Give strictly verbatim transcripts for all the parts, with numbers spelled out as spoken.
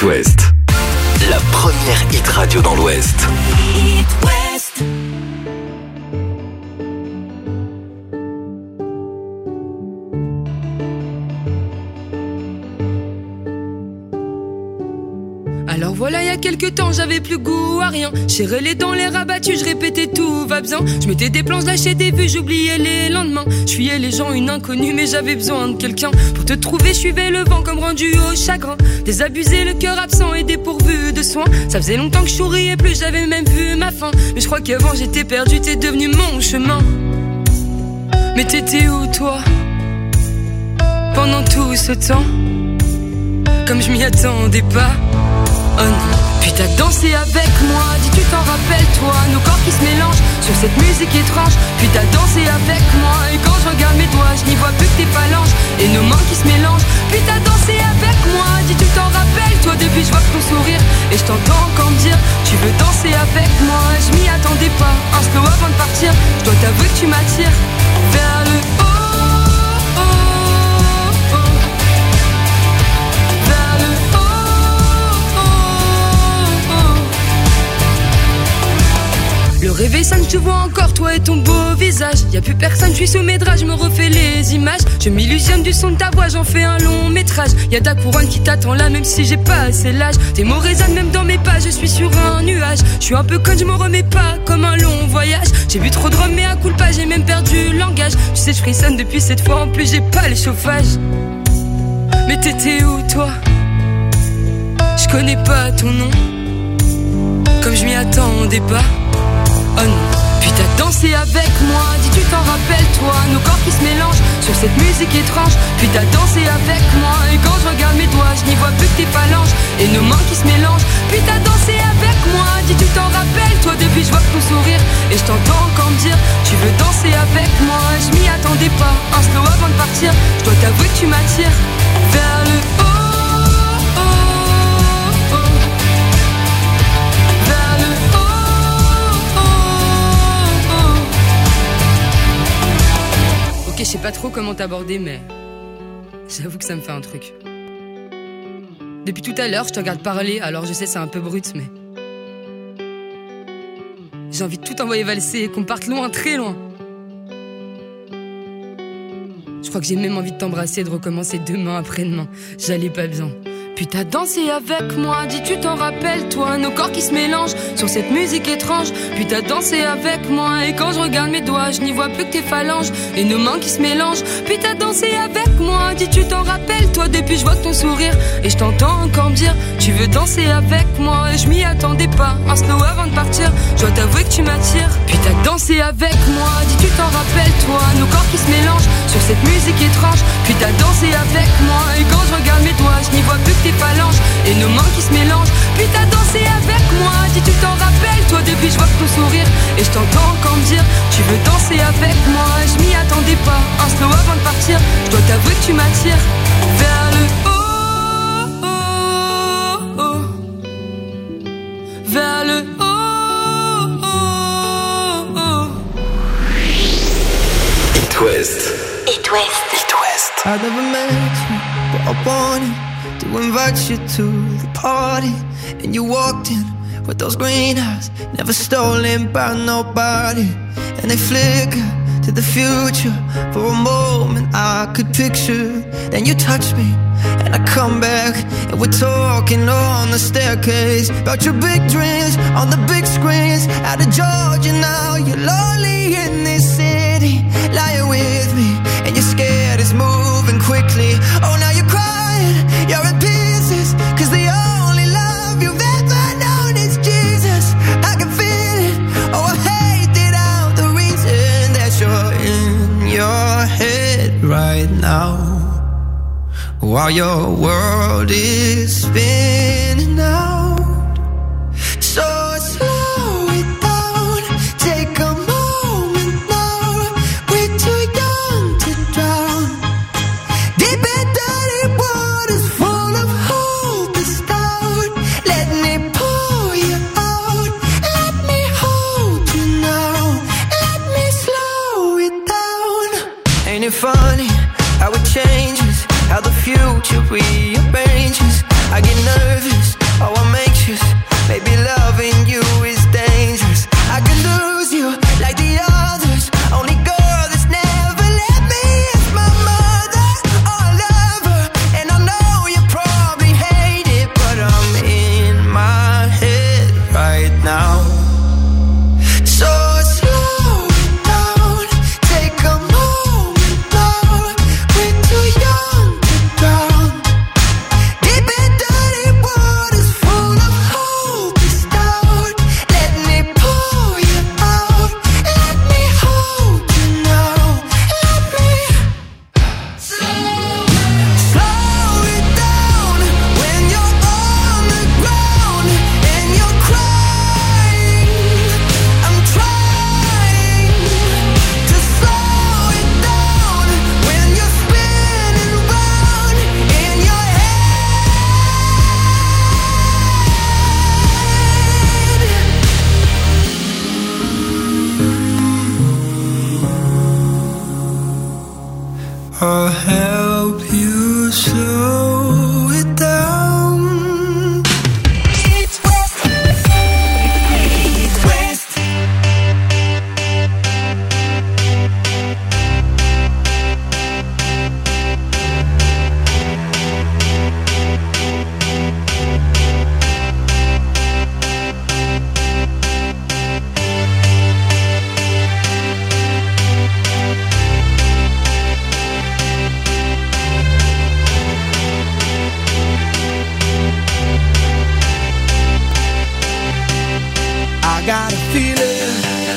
It West, la première hit radio dans l'Ouest. It West. Alors voilà, il y a quelques temps, j'avais plus goût à rien. J'ai les dents, les rabattus, je répétais tout va bien. Je mettais des plans, lâchais des vues, j'oubliais les lendemains. Je fuyais les gens, une inconnue, mais j'avais besoin de quelqu'un. Pour te trouver, je suivais le vent comme rendu au chagrin. Désabusé, le cœur absent et dépourvu de soins. Ça faisait longtemps que je souriais plus, j'avais même vu ma fin. Mais je crois qu'avant j'étais perdu, t'es devenu mon chemin. Mais t'étais où toi, pendant tout ce temps? Comme je m'y attendais pas. Oh non. Puis t'as dansé avec moi, dis tu t'en rappelles toi, nos corps qui se mélangent sur cette musique étrange. Puis t'as dansé avec moi, et quand je regarde mes doigts, je n'y vois plus que tes phalanges et nos mains qui se mélangent. Puis t'as dansé avec moi, dis tu t'en rappelles toi, depuis je vois que ton sourire. Et je t'entends encore me dire, tu veux danser avec moi. Je m'y attendais pas, un slow avant de partir. Je dois t'avouer que tu m'attires vers le haut. Le réveil sonne, je te vois encore, toi et ton beau visage. Y'a plus personne, je suis sous mes draps, je me refais les images. Je m'illusionne du son de ta voix, j'en fais un long métrage. Y'a ta couronne qui t'attend là, même si j'ai pas assez l'âge. Tes mots résonnent même dans mes pas, je suis sur un nuage. Je suis un peu conne, je me remets pas, comme un long voyage. J'ai bu trop de rhum, mais à coup de pas, j'ai même perdu le langage. Tu sais, je frissonne depuis cette fois, en plus j'ai pas les chauffages. Mais t'étais où toi? Je connais pas ton nom, comme je m'y attendais pas. Oh non. Puis t'as dansé avec moi, dis tu t'en rappelles toi, nos corps qui se mélangent sur cette musique étrange. Puis t'as dansé avec moi, et quand je regarde mes doigts, je n'y vois plus que tes phalanges et nos mains qui se mélangent. Puis t'as dansé avec moi, dis tu t'en rappelles toi, depuis je vois que ton sourire. Et je t'entends encore me dire, tu veux danser avec moi. Je m'y attendais pas, un slow avant de partir. Je dois t'avouer que tu m'attires vers le haut. Je sais pas trop comment t'aborder, mais j'avoue que ça me fait un truc. Depuis tout à l'heure, je te regarde parler, alors je sais c'est un peu brut, mais j'ai envie de tout envoyer valser et qu'on parte loin, très loin. Je crois que j'ai même envie de t'embrasser et de recommencer demain après-demain. J'allais pas bien. Puis t'as dansé avec moi, dis tu t'en rappelles toi, nos corps qui se mélangent sur cette musique étrange. Puis t'as dansé avec moi, et quand je regarde mes doigts, je n'y vois plus que tes phalanges et nos mains qui se mélangent. Puis t'as dansé avec moi, dis tu t'en rappelles toi, depuis je vois que ton sourire. Et je t'entends encore me dire, tu veux danser avec moi. Et je m'y attendais pas, un slow avant de partir. Je dois t'avouer que tu m'attires. Puis t'as dansé avec moi, dis tu t'en rappelles toi, nos corps qui se mélangent sur cette musique étrange. Puis t'as dansé avec moi, et quand je regarde mes doigts, je n'y vois plus que tes phalanges et nos mains qui se mélangent. Puis t'as dansé avec moi, dis tu t'en rappelles toi, depuis je vois que ton sourire. Et je t'entends encore me dire, tu veux danser avec moi. Je m'y attendais pas, un slow avant de partir. Je dois t'avouer que tu m'attires vers le haut, oh, oh, vers le haut, oh, oh. It West. It West. It West. I never met you, but I wanted to invite you to the party. And you walked in with those green eyes, never stolen by nobody. And they flicker to the future. For a moment I could picture. Then you touch me and I come back, and we're talking on the staircase about your big dreams on the big screens. Out of Georgia now, you're lonely in this city, lying with me, and you're scared it's moving quickly. Oh, now you're crying, you're in pieces, cause the only love you've ever known is Jesus. I can feel it, oh I hate it out, the reason that you're in your head right now, while your world is spinning out. So slow it down, take a moment now. We're too young to drown, deep in dirty waters full of hope is down. Let me pull you out, let me hold you now, let me slow it down. Ain't it funny how it changes, how the future rearranges I get nervous, oh I'm anxious. Maybe loving you is dangerous. I could lose you like the others. Only girl that's never let me is my mother or lover. And I know you probably hate it, but I'm in my head right now. So slow down, take a moment now. We're too young to drown. Deep in dirty waters full of hopeless doubt. Let me pull you out. Let me hold you now. Let me slow it down when you're on the ground and you're crying. I'm trying to slow it down when you're spinning round in your head. I'll help you slow it down. East West, East West. I got a feeling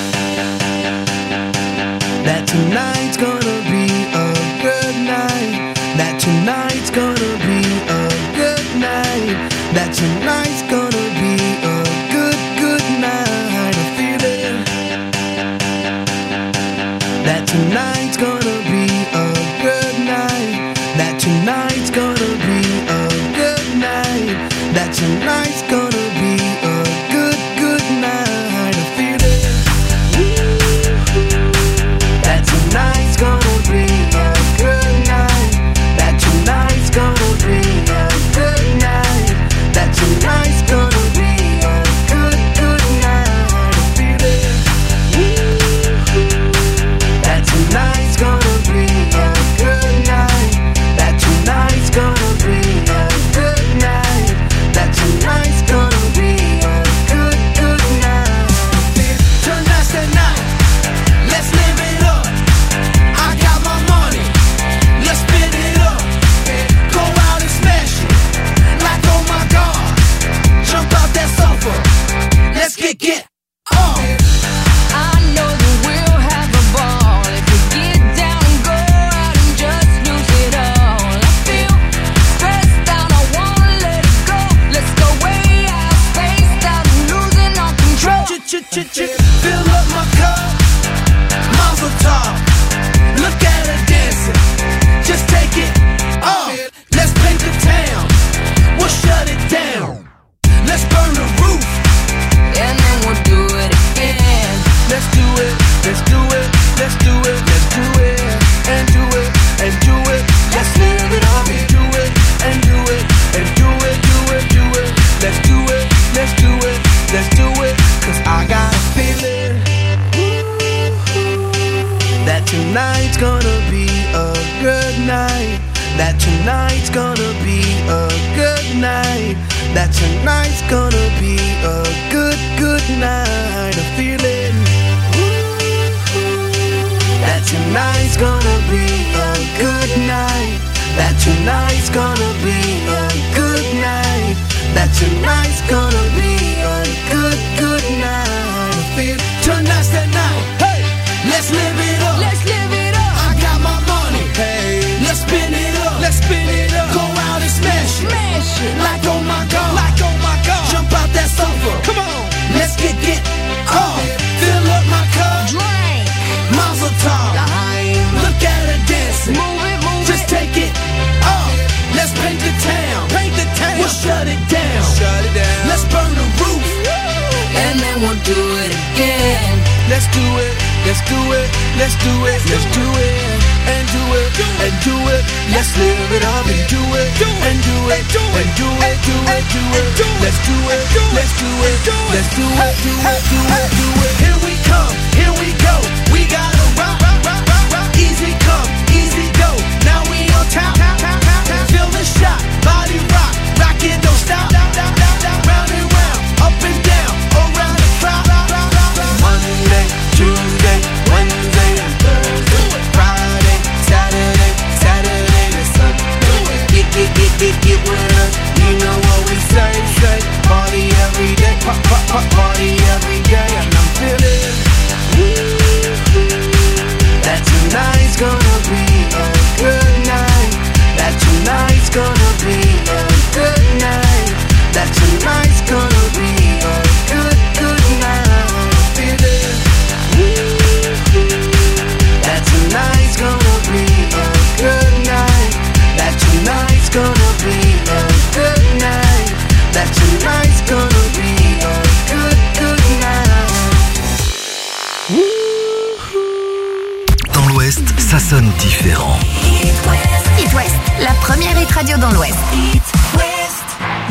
that tonight's gonna be a good night. That tonight's gonna be a good night. That tonight's gonna be a good, good night. A feeling that tonight's gonna be a good night. That tonight's gonna be a good night. That tonight's gonna be a good, good night. A feeling that tonight's gonna be a good night. That tonight's gonna be a good night. That tonight's gonna be a good, good night. A feeling that tonight's gonna be a good night. That tonight's gonna be a good night. That tonight's gonna be a good, good night. Tonight's the night. Let's live it up. I got my money. Let's spin it up. Go out and smash it. Like oh my God. Jump out that sofa. Let's get get on. I know that we'll have a ball if we get down and go out and just lose it all. I feel stressed out, I wanna let it go. Let's go way out, spaced out, and losing all control. Fill up my cup. Mazel tov. Look at her dancing. Just take it off. Let's paint the town. We'll shut it down. Let's burn the roof. And then we'll do it again. Let's do it. Let's do it. Let's do it. Let's do it. And do it. And do it. Let's live it up. And do it. And do it. And do it. Do it. Do it. Let's do it. Let's do it. Let's do it. Cause I got a feeling that tonight's gonna be a good night. That tonight's gonna be a good night. That tonight's gonna be a good, good night. A feeling that tonight's gonna be a good night. That tonight's gonna be a good night. That tonight's gonna be a good, good night. I feel tonight's the night. Hey, let's live it up. Let's live it up. I got my money. Hey, let's spin it up. Let's spin it up. Go out and smash it. Smash it. Like oh my God. Like oh my God. Jump out that sofa. Come on. Let's get get on. Fill up my cup. Drink. Mazel tov. Look at her dancing. Move it, move Just it. take it off. Let's paint the town. Paint the town. We'll shut it down. Shut it down. Let's burn the roof. And then we'll do it again. Let's do it. Let's do it. Let's do it. Let's do it. And do it. And do it. it. Let's live it up and do it, and do it, and do it, do it, do it. Let's do it, let's do it, let's do it, do it, do it, do it. Here we come, here we go. We gotta rock, rock, rock, rock, rock. Easy come, easy go. Now we on top, top, top, top, top. Feel the shot, body rock, rock it, don't stop, stop, stop, stop, stop. Round and round, up and down, around the clock. Monday, Tuesday, Wednesday, and Thursday, Friday, Saturday, Saturday to Sunday. Get, get, get, get, get with us. You know what we say, say. Party every day, pop, pop, pop, party every day, and I'm feeling that tonight's gonna be a good night. That tonight's gonna be a good night. That tonight's gonna be a good, good night. I'm feeling that tonight's gonna be a good night. That tonight's gonna be a good night. That tonight's gonna be a good, good night. Dans l'Ouest, ça sonne différent. It West, la première hit radio dans l'Ouest. It West.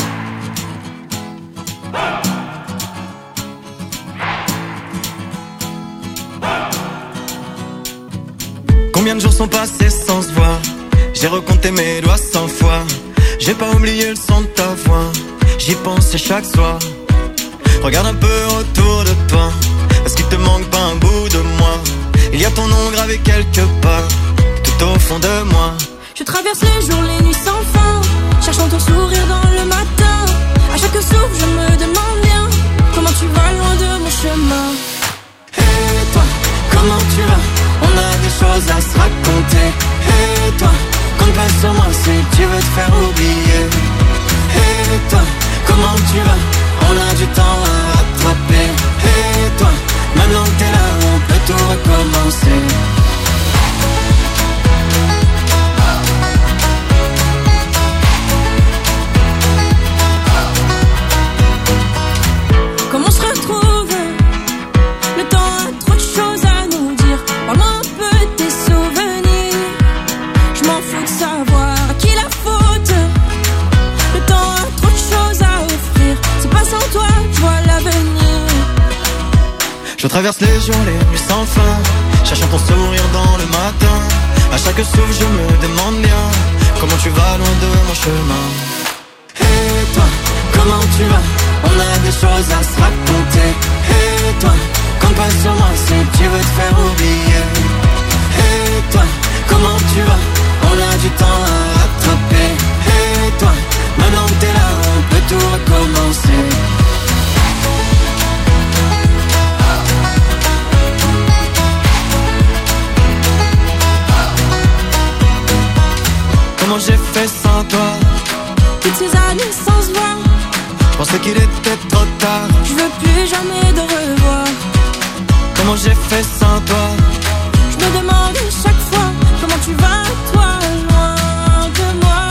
Combien de jours sont passés sans se voir? J'ai recompté mes doigts cent fois. J'ai pas oublié le son de ta voix. J'y pensais chaque soir. Regarde un peu autour de toi. Est-ce qu'il te manque pas un bout de moi? Il y a ton nom gravé quelque part, tout au fond de moi. Je traverse les jours, les nuits sans fin, cherchant ton sourire dans le matin. À chaque souffle, je me demande bien comment tu vas loin de mon chemin. Et toi, comment tu vas? On a des choses à se raconter. Et toi, compte pas sur moi si tu veux te faire oublier. Et toi, comment tu vas? On a du temps à rattraper. Et toi, maintenant que t'es là, on peut tout recommencer. Comment on se retrouve? Le temps a trop de choses à nous dire. Parle-moi un peu de tes souvenirs. Je m'en fous de savoir à qui la faute. Le temps a trop de choses à offrir. C'est pas sans toi, je vois l'avenir. Je traverse les jours, les nuits sans fin, cherchant ton sourire dans le matin. À chaque souffle je me demande bien comment tu vas loin de mon chemin. Et toi, comment tu vas? On a des choses à se raconter. Et toi, compte pas sur moi si tu veux te faire oublier. Et toi, comment tu vas? On a du temps à rattraper. Et toi, maintenant que t'es là, on peut tout recommencer. Comment j'ai fait sans toi? Toutes ces années sans se voir. Je pensais qu'il était trop tard. Je veux plus jamais de revoir. Comment j'ai fait sans toi? Je me demande chaque fois comment tu vas, toi, loin de moi.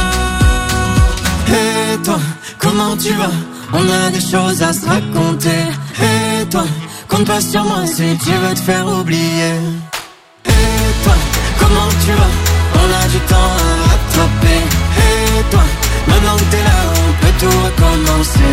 Et toi, comment tu vas? On a des choses à se raconter. Et toi, compte pas sur moi si tu veux te faire oublier. Et toi, comment tu vas? On a du temps à rattraper. Et toi, maintenant que t'es là, on peut tout recommencer.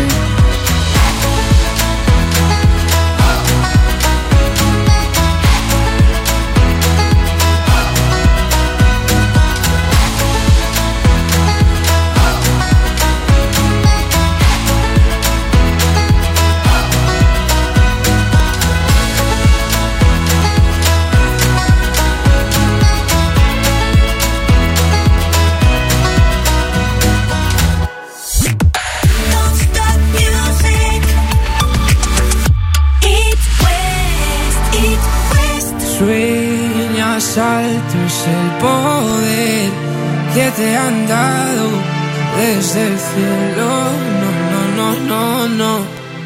Sueñas alto es el poder que te han dado desde el cielo. No, no, no, no, no.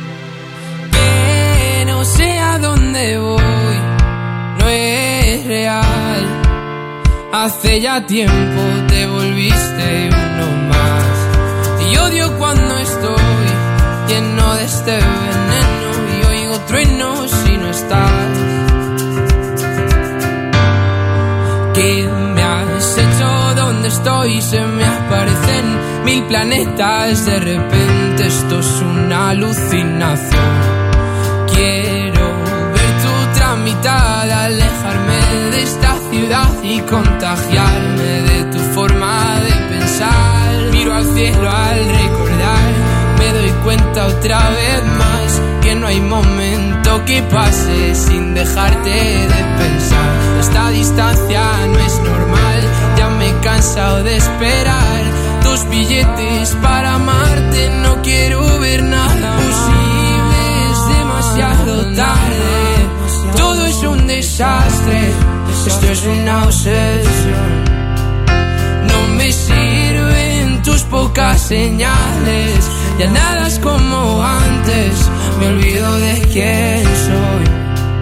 Que no sé a dónde voy, no es real. Hace ya tiempo te volviste uno más. Y odio cuando estoy lleno de este veneno y oigo truenos si no estás. Que me has hecho? ¿Dónde estoy? Se me aparecen mil planetas. De repente esto es una alucinación. Quiero ver tu tramitada, alejarme de esta ciudad y contagiarme de tu forma de pensar. Miro al cielo al recordar, me doy cuenta otra vez más que no hay momento que pase sin dejarte de pensar. Esta distancia no es normal, ya me he cansado de esperar tus billetes para amarte. No quiero ver nada posible, es demasiado tarde. Todo es un desastre, esto es una obsesión. No me sirven tus pocas señales, ya nada es como antes, me olvido de quién soy.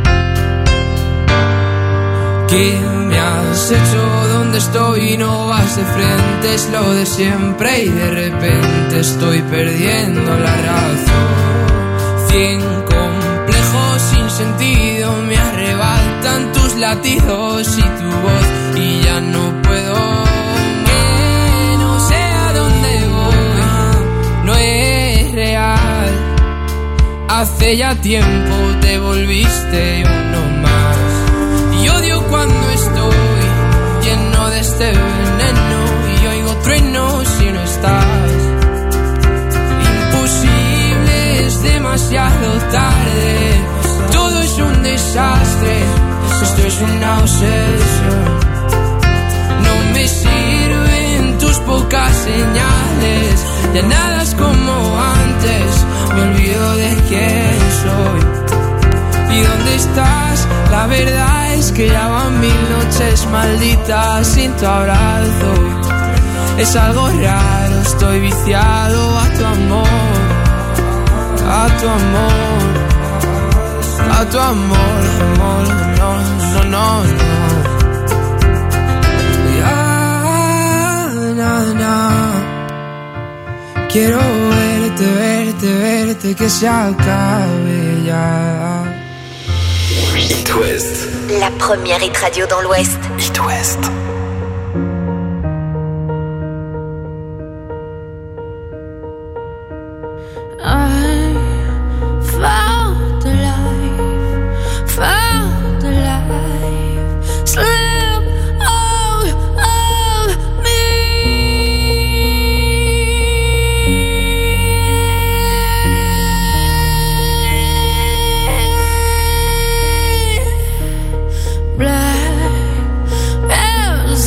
¿Qué me has hecho? ¿Dónde estoy? No vas de frente, es lo de siempre y de repente estoy perdiendo la razón. Cien complejos sin sentido me arrebatan tus latidos y tu voz y ya no puedo. Que no sé a dónde voy, no es real. Hace ya tiempo te volviste uno más. Y odio cuando estoy lleno de este veneno y oigo truenos si no estás. Imposible, es demasiado tarde. Todo es un desastre, esto es una obsesión. No me sirven tus pocas señales, ya nada es como antes, me olvido de quién soy. ¿Y dónde estás? La verdad es que ya van mil noches malditas sin tu abrazo. Es algo raro, estoy viciado a tu amor, a tu amor, a tu amor, amor, no, no, no, no. Ya, na, na. Quiero verte, verte, verte, que se acabe ya. It West. La première hit radio dans l'Ouest. It West. I found the life, found the life, slip out of me. Black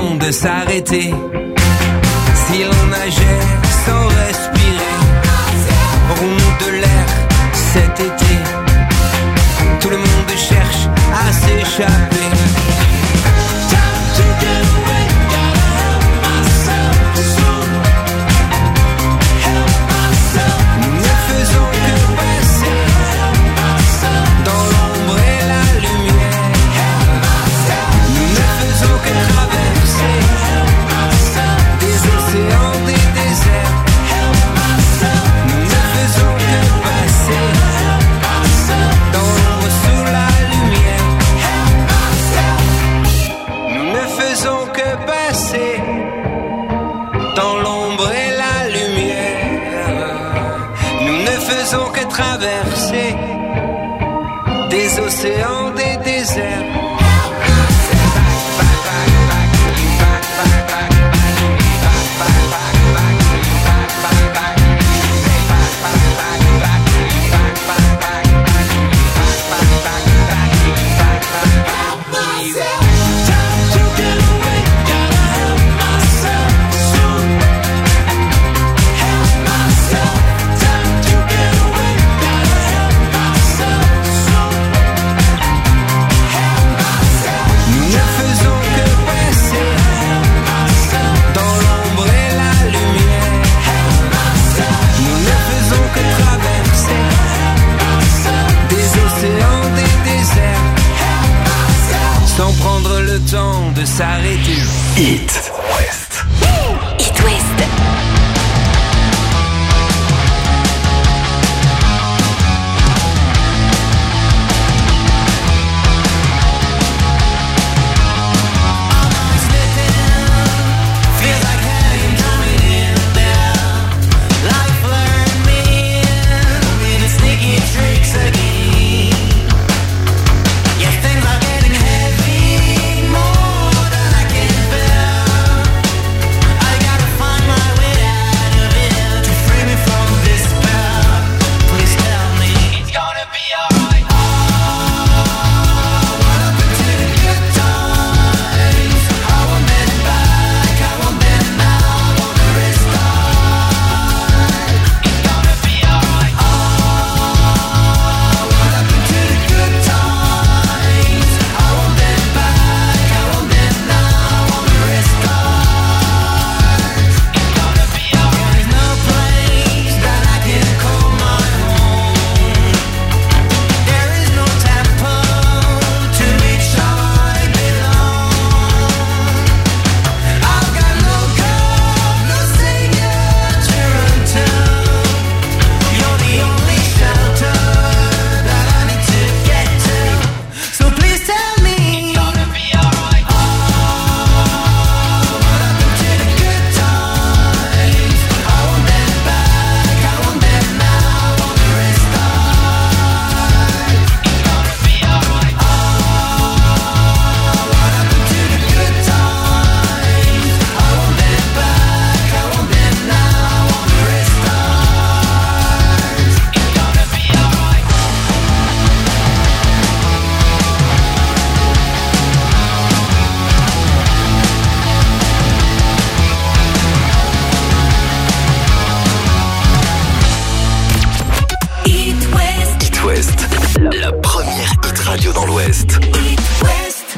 temps de s'arrêter. Si l'on nageait sans respirer, aurons-nous de l'air cet été? Tout le monde cherche à s'échapper. Traverser des océans, des déserts. Sans prendre le temps de s'arrêter. It West. It West. La première hit radio dans l'Ouest. It West.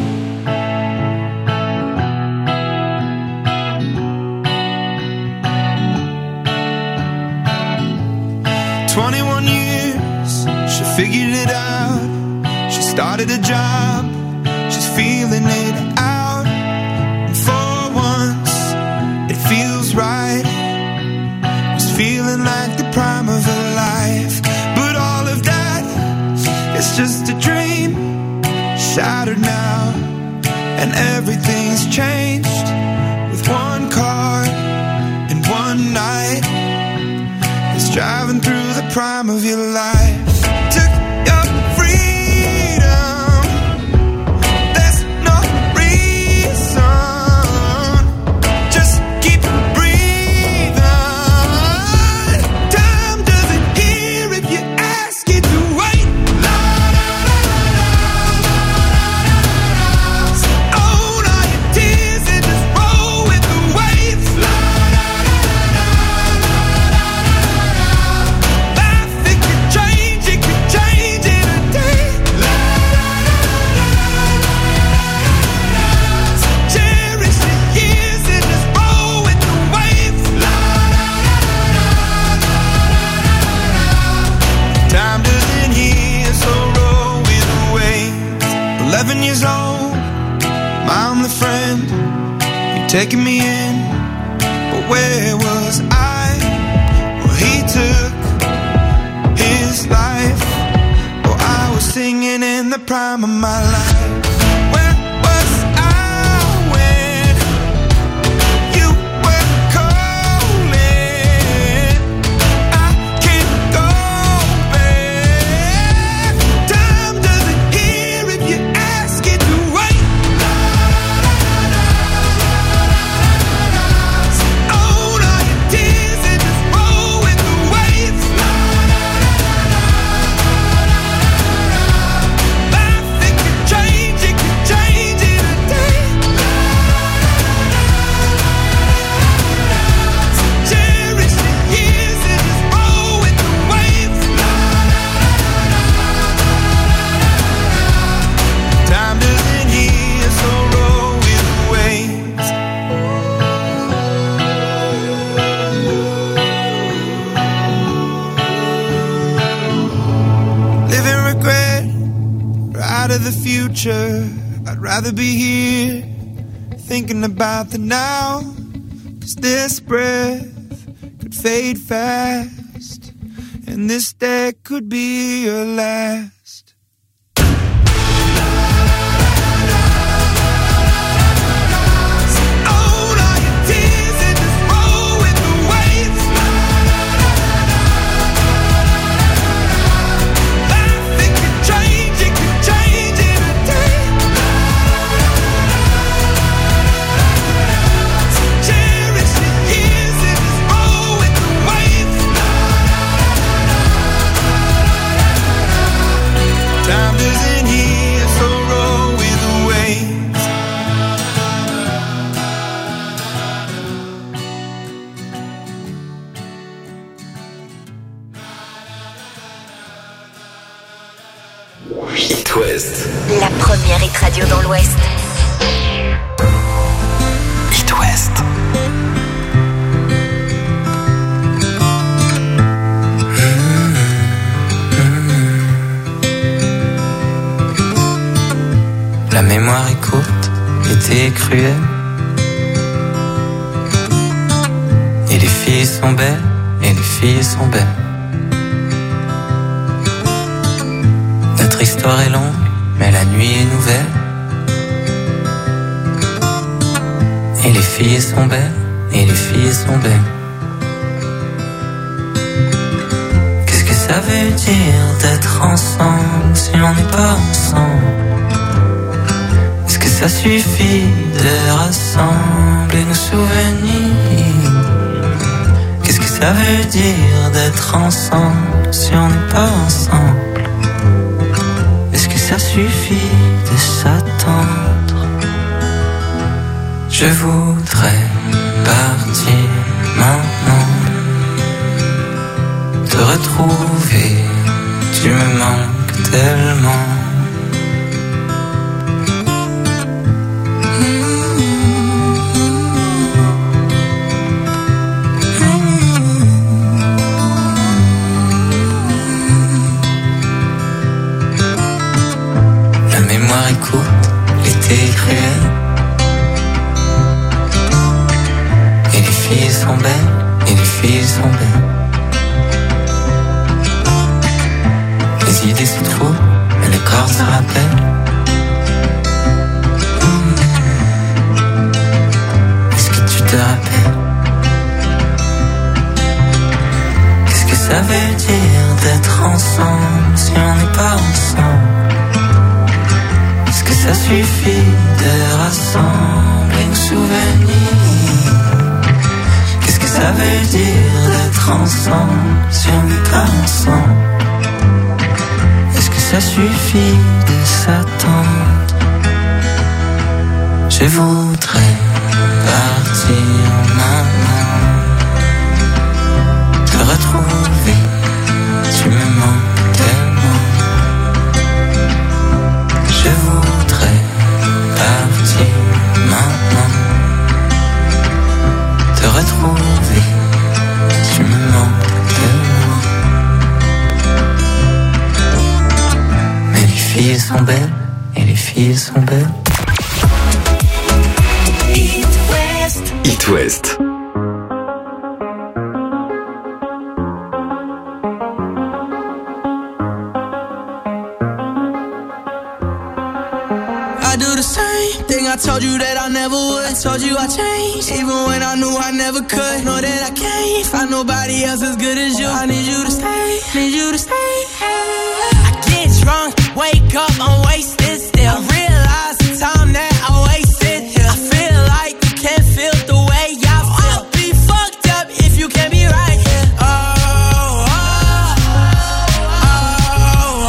twenty-one years, she figured it out. She started a job, she's feeling it out. And for once, it feels right. It's feeling like the prime of her life. But all of that, it's just a dream, shattered now. And everything's changed with one car and one night. It's driving through the prime of your life. Took your freedom, there's no reason. Just keep breathing. Time doesn't hear if you ask it to wait. La, la, la, la, la, la, la, la. Own all your tears and just roll. taking me in, but where was I? Well, he took his life. Oh, I was singing in the prime of my life. Where was I when you were calling? I can't go back. Time doesn't hear if you ask it to wait. Own all your tears and just roll with the waves. Life, it can change, it can change in a day. Cherish the years and just roll with the waves. Time doesn't heal, so roll with the waves. Live in regret, or out of the future. I'd rather be here, thinking about the now. Cause this breath could fade fast, and this day could be your last. Own all your tears and just roll with the waves. Life, it can change, it can change in a day. Cherish the years and just roll with the waves. Time doesn't heal, so roll with the waves. It West. La première hit radio dans l'Ouest. It West. La mémoire est courte, l'été est cruel. Et les filles sont belles, et les filles sont belles. Notre histoire est longue, mais la nuit est nouvelle. Et les filles sont belles, et les filles sont belles. Qu'est-ce que ça veut dire d'être ensemble si on n'est pas ensemble? Est-ce que ça suffit de rassembler nos souvenirs? Qu'est-ce que ça veut dire d'être ensemble si on n'est pas ensemble? Est-ce que ça suffit de s'attendre? Je voudrais partir maintenant, te retrouver, tu me manques tellement. La mémoire est courte, l'été est cruel. Et les filles sont belles, et les filles sont belles. Les idées se trouvent, mais le corps se rappelle. Est-ce que tu te rappelles? Qu'est-ce que ça veut dire d'être ensemble si on n'est pas ensemble? Est-ce que ça suffit de rassembler nos souvenirs? Qu'est-ce que ça veut dire d'être ensemble si on n'est pas ensemble? Est-ce que ça suffit de s'attendre? Je voudrais partir maintenant, te retrouver, tu me manques tellement. Je voudrais partir maintenant, te retrouver, tu me manques tellement. Mais les filles sont belles, et les filles sont belles. It West. It West. I do the same thing I told you that I never would. I told you I changed, even when I knew I never could. Know that I can't find nobody else as good as you. I need you to stay, need you to stay. I get drunk, wake up, I'm wasted still. I realize the time that I wasted here. I feel like you can't feel the way I feel. I'll be fucked up if you can't be right here. Oh, oh, oh, oh,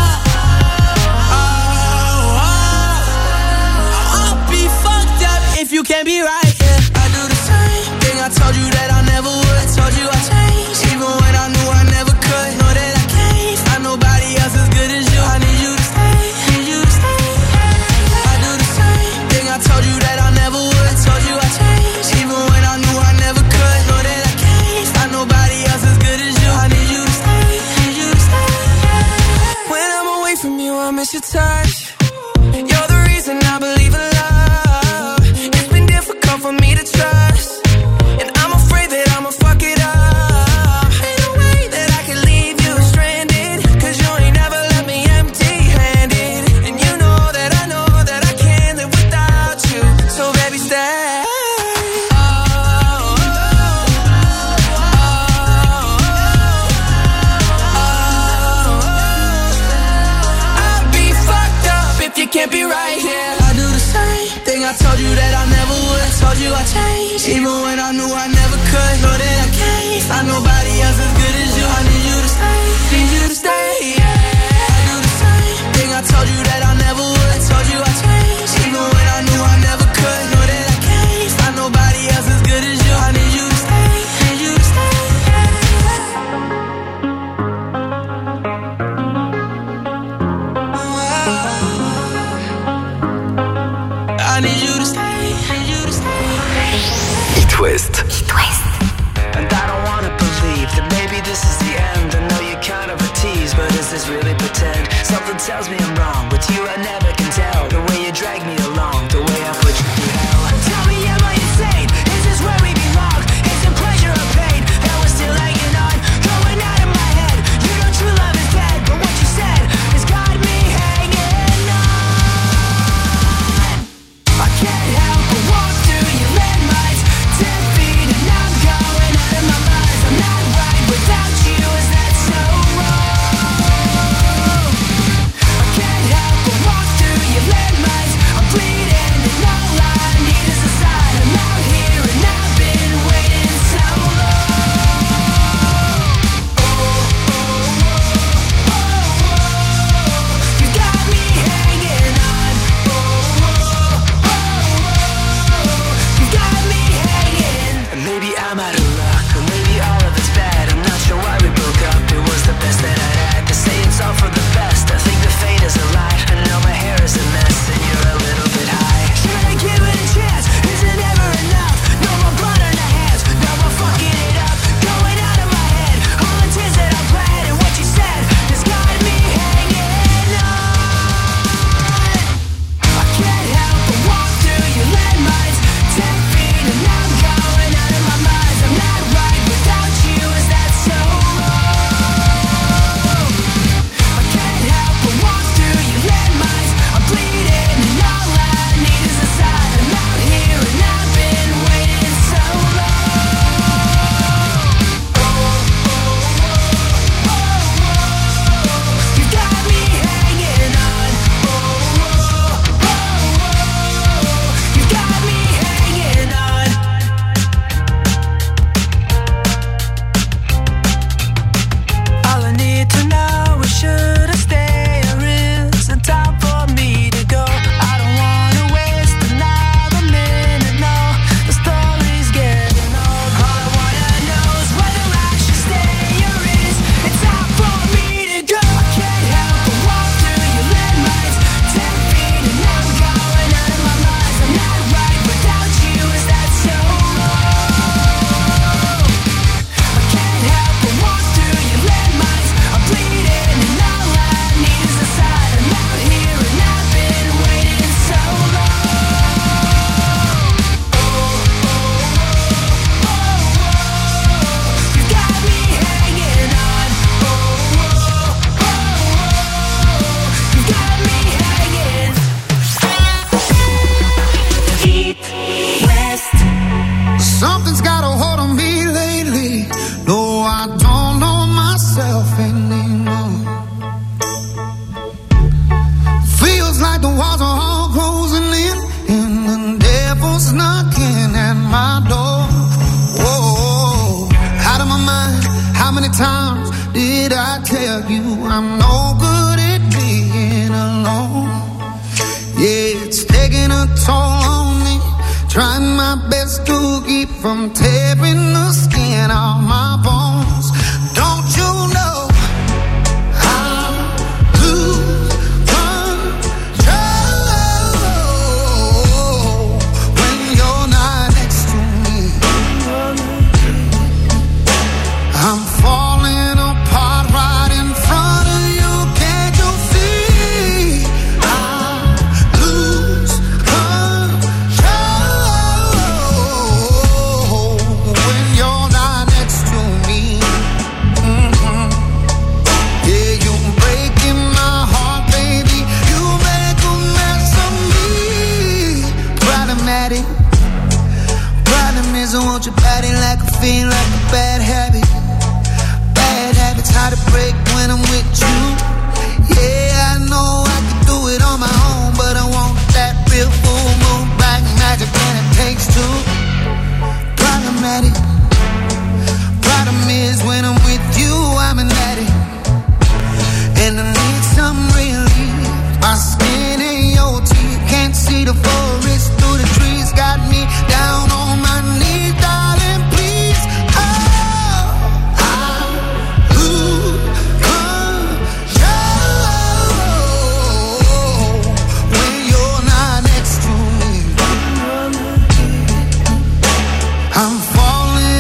oh, oh. I'll be fucked up if you can't be right here. I do the same thing I told you that I never would. I told you I changed, even when I knew I never could. Know that I can't find nobody else as good as you. I need you to stay, need you to stay. I do the same thing I told you that I never would. I told you I changed, even when I knew I never could. Know that I can't find nobody else as good as you. I need you to stay, need you to stay. When I'm away from you, I miss your touch. You're the reason I believe in love. It's been difficult for me to trust, and I'm afraid that I'ma fuck it up. Ain't no way that I can leave you stranded, cause you ain't never left me empty-handed. And you know that I know that I can't live without you. So baby, stay. Oh, oh, oh, oh, oh. I'll be fucked up if you can't be right here. I do the same thing I told you that I never would. I told you I changed, even when I knew I never could. Know that I can't find nobody else as good as you. I need you to stay, need you to stay. Yeah. I do the same thing I told you that I never would. I told you I changed, even when I knew I never could. Know that I can't find nobody else as good as you. I need you to stay, need you to stay. I need you to stay, need you to stay. It West. It West. And I don't wanna believe that maybe this is the end. I know you're kind of a tease, but is this really pretend? Something tells me I'm wrong. With you I never can tell. The way you drag me along, the way I put you through hell. Tell me, am I insane? Is this where we belong? Is it pleasure or pain that we're still hanging on? Going out of my head. You know true love is dead, but what you said has got me hanging on. I can't help but walk through your landmines. Ten feet and I'm going out of my mind. I'm not right without you, is that so wrong? I can't times did I tell you I'm no good at being alone? Yeah, it's taking a toll on me, trying my best to keep from tearing the skin off my bones. Don't you know I lose control when you're not next to me? I'm falling apart right in front of you. Can't you see? I lose control when you're not next to me. Mm-hmm. Yeah, you're breaking my heart, baby. You make a mess of me. Problematic. Problem is, I want your body like a fiend, like a bad habit. Bad habits hard to break when I'm with you. Yeah, I know I can do it on my own, but I want that real full moon black magic, and it takes two. Problematic. Problem is, when I'm with you, I'm an addict, and I need some relief. My skin and your teeth, can't see the forest through the trees. Got me down on my knees, darling, please. Oh, I lose control when you're not next to me. I'm falling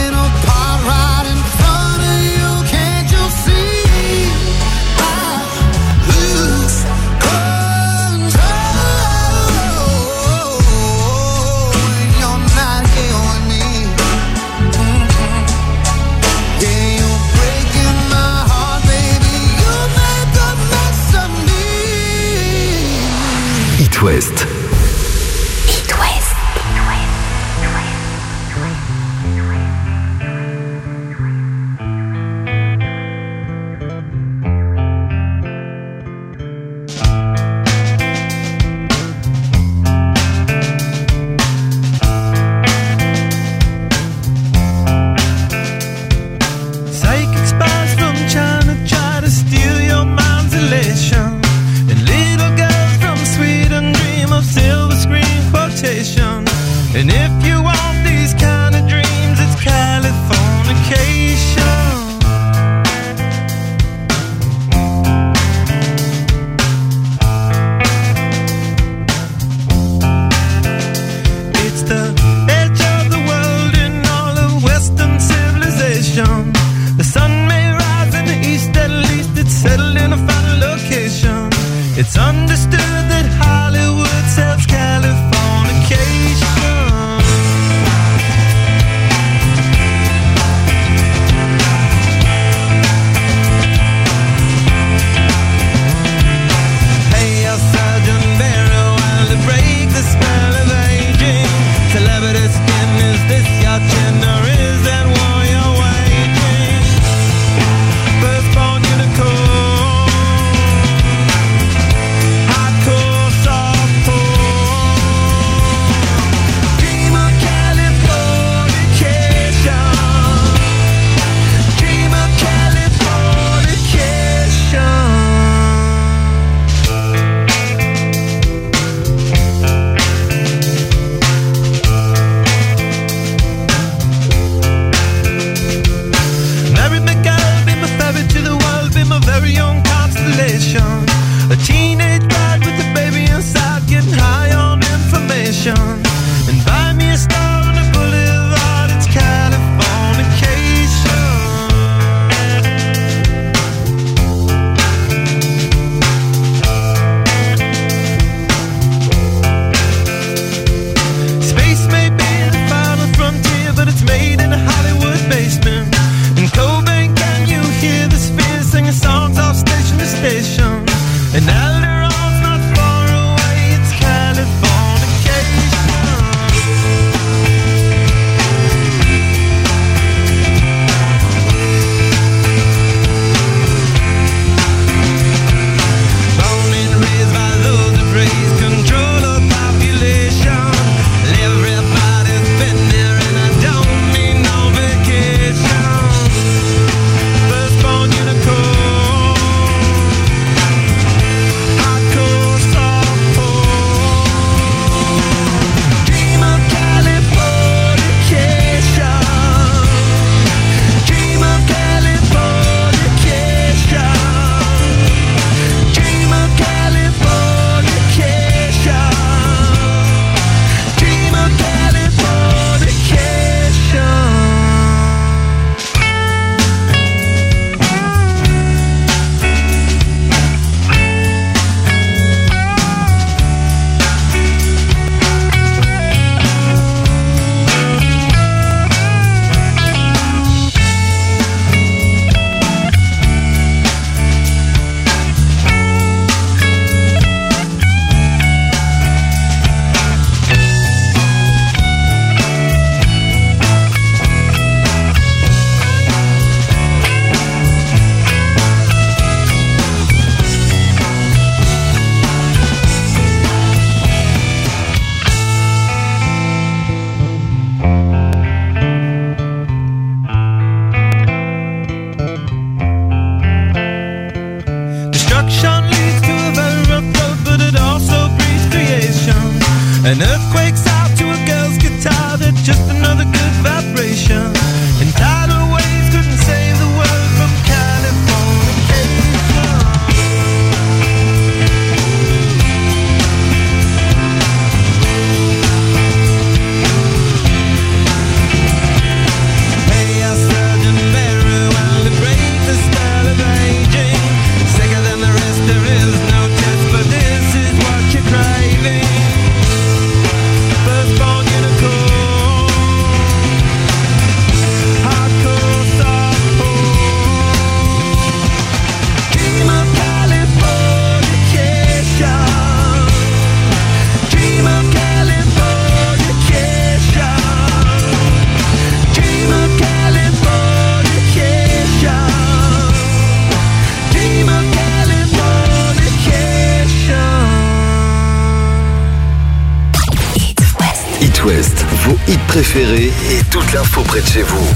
hits préférés et toute l'info près de chez vous.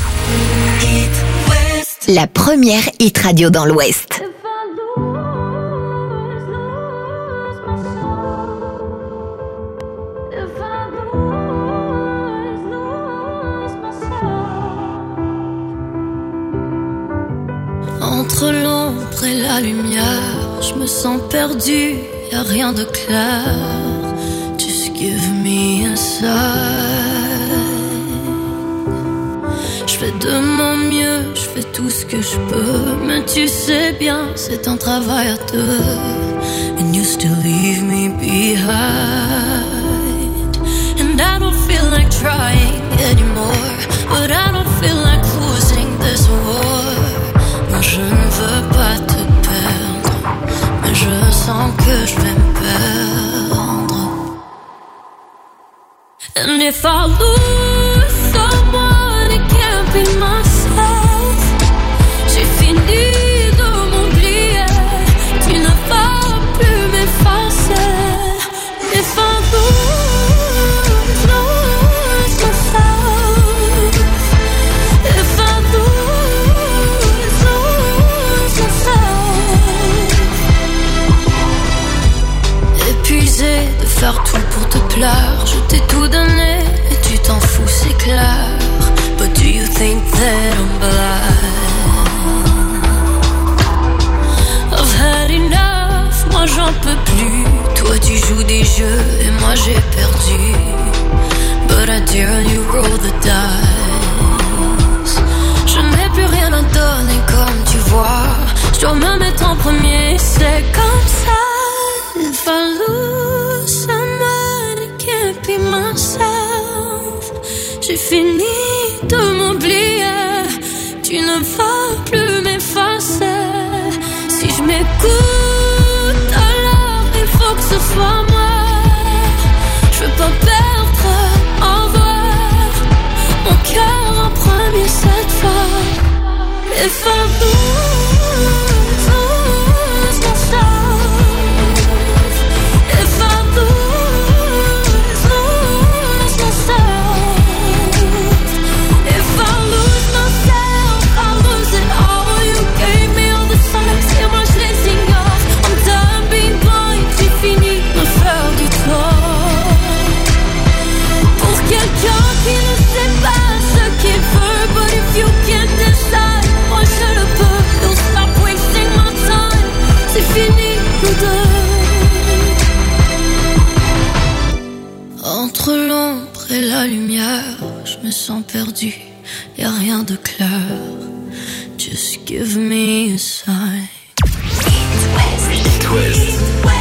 La première hit radio dans l'Ouest. Entre l'ombre et la lumière, je me sens perdu, y'a rien de clair. Just give me a sign. Je fais de mon mieux, je fais tout ce que je peux, mais tu sais bien, c'est un travail à deux. And you still leave me behind. And I don't feel like trying anymore, but I don't feel like losing this war. Non, je ne veux pas te perdre, mais je sens que je vais me perdre. And if I lose someone, it can't be myself. J'ai fini de m'oublier, tu ne vas plus m'effacer. If I lose, lose myself. If I lose, lose myself. Épuisé de faire tout pour te plaire, je t'ai tout donné et tu t'en fous, c'est clair. But do you think that I'm blind? I've had enough, moi j'en peux plus. Toi tu joues des jeux et moi j'ai perdu. But I dare you roll the dice. Je n'ai plus rien à donner comme tu vois. Je dois me mettre en premier, c'est comme ça. If I lose someone, it can't be myself. J'ai fini de m'oublier, tu ne vas plus m'effacer. Si je m'écoute, alors il faut que ce soit moi. Je veux pas perdre, au revoir. Mon cœur en premier cette fois. If I lose, lose myself. If I lose, lose myself. If I lose myself, I lose it all. You gave me all the signs et moi je les ignore. I'm done being blind, j'ai fini de me faire du tort. Pour quelqu'un qui ne sait pas ce qu'il veut. But if you can't decide, moi je le peux. Don't stop wasting my time. C'est fini, nous deux. Entre l'ombre et la lumière, je me sens perdu, y'a rien de clair. Just give me a sign. Hit West.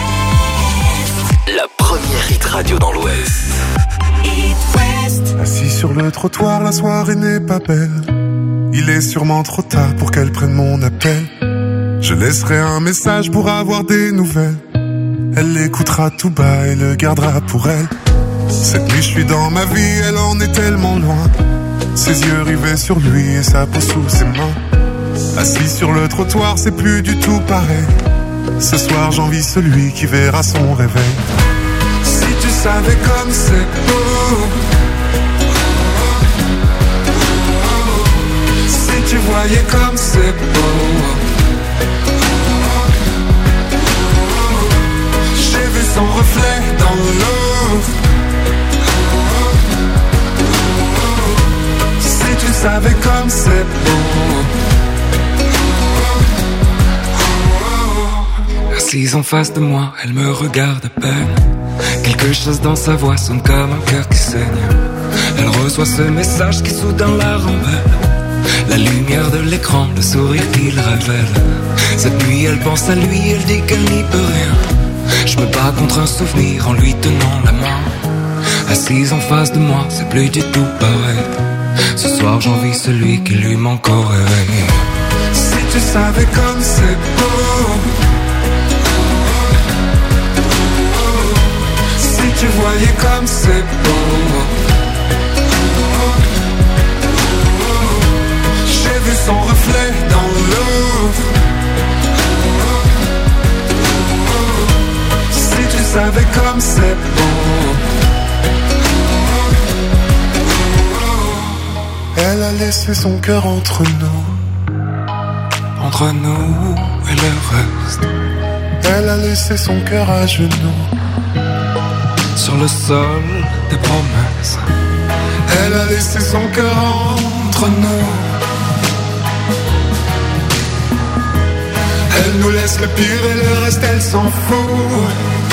La première hit radio dans l'Ouest. Assis sur le trottoir, la soirée n'est pas belle. Il est sûrement trop tard pour qu'elle prenne mon appel. Je laisserai un message pour avoir des nouvelles. Elle l'écoutera tout bas et le gardera pour elle. Cette nuit je suis dans ma vie, elle en est tellement loin. Ses yeux rivés sur lui et sa peau sous ses mains. Assis sur le trottoir, c'est plus du tout pareil. Ce soir j'envie celui qui verra son réveil. Si tu savais comme c'est beau, si tu voyais comme c'est beau. J'ai vu son reflet dans l'eau. Si tu savais comme c'est beau. Assise en face de moi, elle me regarde à peine. Quelque chose dans sa voix sonne comme un cœur qui saigne. Elle reçoit ce message qui soudain la rend belle. La lumière de l'écran, le sourire qu'il révèle. Cette nuit elle pense à lui, elle dit qu'elle n'y peut rien. Je me bats contre un souvenir en lui tenant la main. Assise en face de moi, c'est plus du tout pareil. Ce soir j'envie celui qui lui manque au réveil. Si tu savais comme c'est beau. Si tu voyais comme c'est beau. J'ai vu son reflet dans l'eau. Si tu savais comme c'est beau. laissé son cœur entre nous. Entre nous et le reste. Elle a laissé son cœur à genoux. Sur le sol des promesses. Elle a laissé son cœur entre nous. Elle nous laisse le pire et le reste elle s'en fout.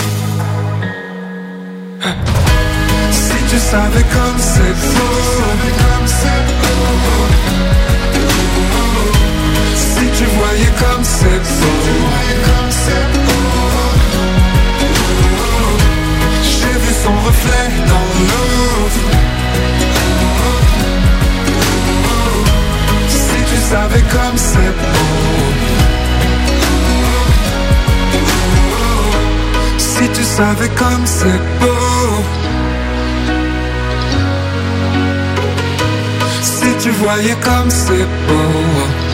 Si tu savais comme c'est beau, si tu voyais comme c'est beau, j'ai vu son reflet dans l'eau. Si tu savais comme c'est beau, si tu savais comme c'est beau, si tu voyais comme c'est beau.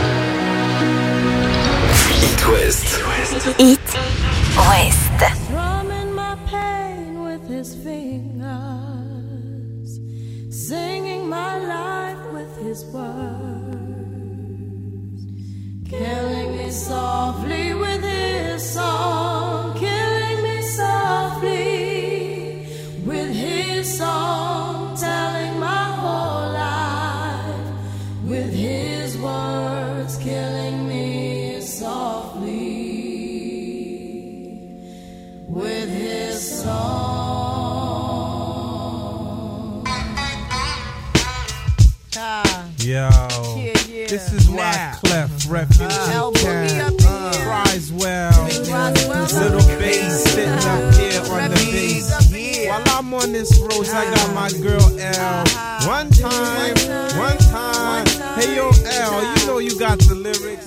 It West. It West. Drumming my pain with his fingers, singing my life with his words, killing me softly with his song, killing me softly with his song, telling my whole life with his words, killing me softly with his song. Ah. Yo, Yeah, yeah. this is why Now. Clef Refugee Uh, Camp uh, cries well. Little bass sitting up here on the bass. While I'm on this road, I got my girl L. One time, one time. Hey yo, L, you know you got the lyrics.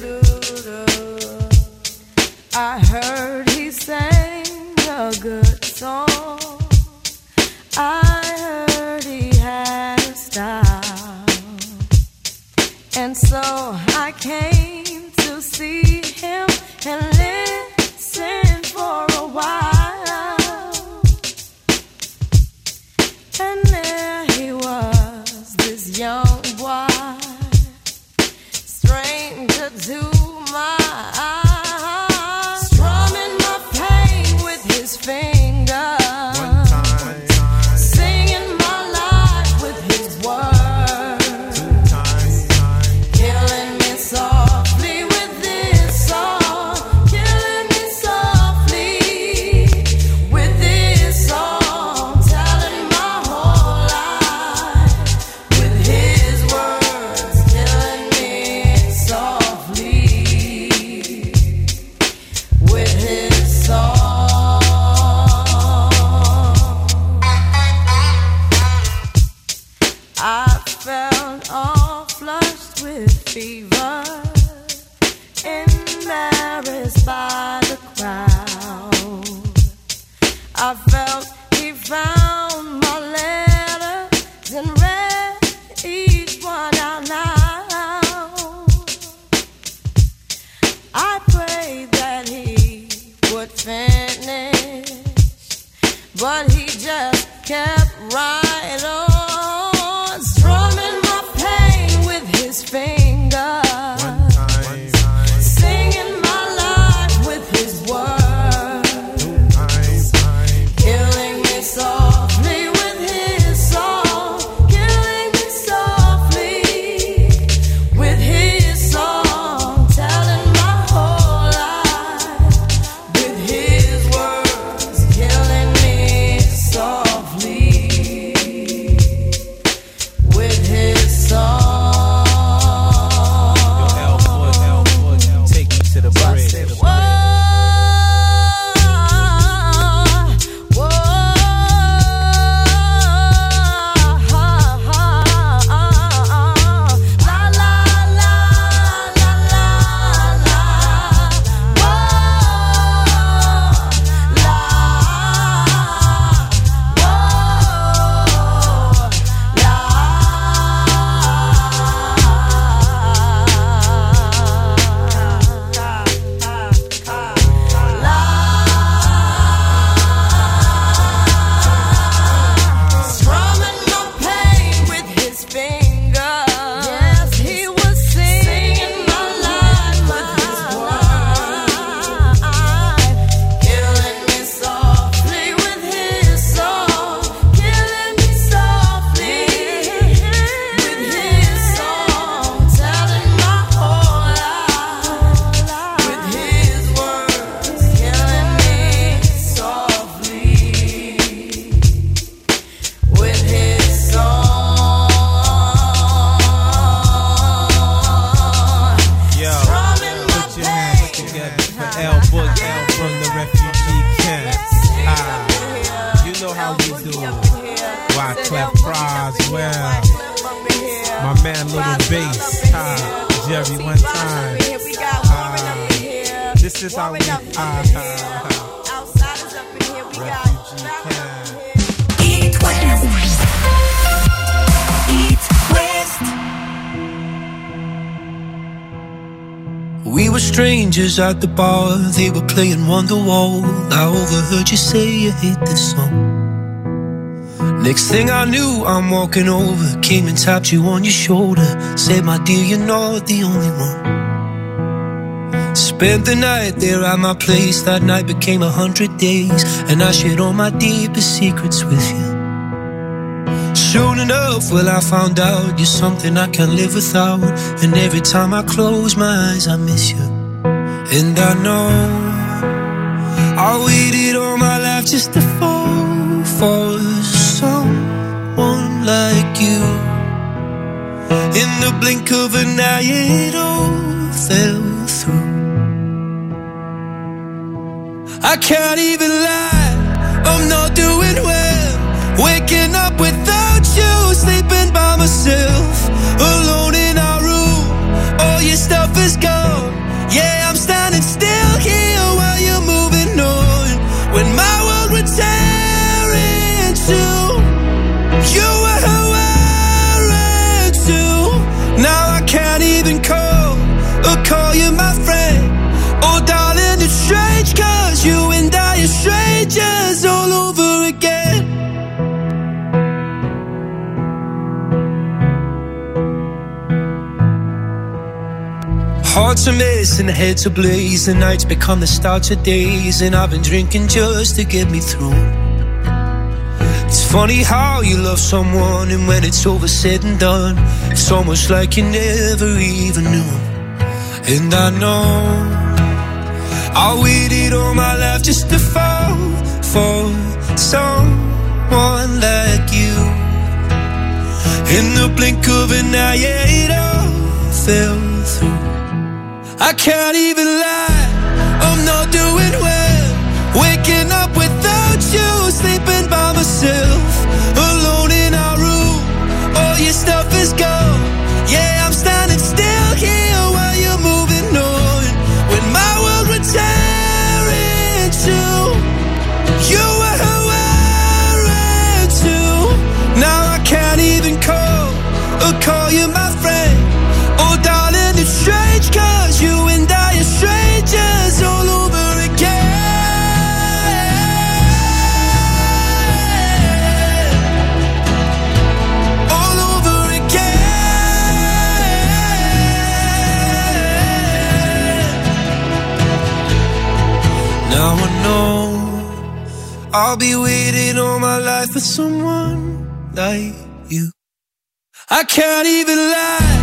I heard he sang a good song. I heard he had a style. And so I came to see him and listen for a while. And there he was, this young boy, stranger to my eyes, strumming my pain with his fingers, singing my life with his words, killing me softly with this song, killing me softly with this song, telling my whole life with his words, killing me softly with his song. I felt all flushed with fever, embarrassed by the crowd. I felt he found my letters and read each one out loud. I prayed that he would finish, but he just kept right on, strumming my pain with his fingers, singing my life with his words, killing me softly with his song, killing me softly with his song, telling my whole life with his words, killing me softly. bass. Ah, Jerry, one time. Ah, this is how we. Ah, ah, Outsiders up in here, we got Eat West. Eat West. We were strangers at the bar, they were playing Wonderwall. I overheard you say you hate this song. Next thing I knew, I'm walking over, came and tapped you on your shoulder, said, my dear, you're not the only one. Spent the night there at my place, that night became a hundred days, and I shared all my deepest secrets with you. Soon enough, well, I found out you're something I can't live without, and every time I close my eyes, I miss you. And I know I waited all my life just to fall for someone like you. In the blink of an eye, it all fell through. I can't even lie, I'm not doing well. Waking up without you, sleeping by myself, alone in our room. All your stuff is gone. Yeah, I'm standing still here while you're moving on. When my world would tear in two, you were wearing too. Now I can't even call or call you my friend. Oh darling, it's strange, cause you and I are strangers all over again. Hearts are missing, heads ablaze, the nights become the start of days, and I've been drinking just to get me through. It's funny how you love someone, and when it's over said and done, it's almost like you never even knew. And I know I waited all my life just to fall for someone like you. In the blink of an eye, yeah, it all fell through. I can't even lie, I'm not doing well. Waking up without you, sleeping by myself, alone in our room. All your stuff is gone. Yeah, I'm standing still here while you're moving on. When my world would tear in two, you were wearing too. Now I can't even call or call you my friend. Oh darling, it's strange, cause you and I are strangers all over again. All over again. Now I know I'll be waiting all my life for someone like you. I can't even lie,